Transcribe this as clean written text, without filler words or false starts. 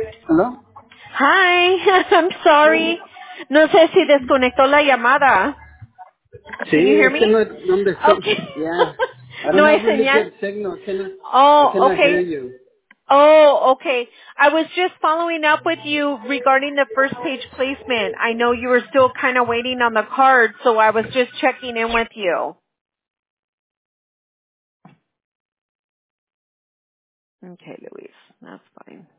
¿Aló? Hi, I'm sorry. No sé si desconectó la llamada. Sí, Can you hear es que me? no, ¿dónde está? Okay. Yeah. I No don't hay have really señal. good signal. Oh, Cannot hear okay. you. Oh, okay. I was just following up with you regarding the first page placement. I know you were still kind of waiting on the card, so I was just checking in with you. Okay, Luis. That's fine.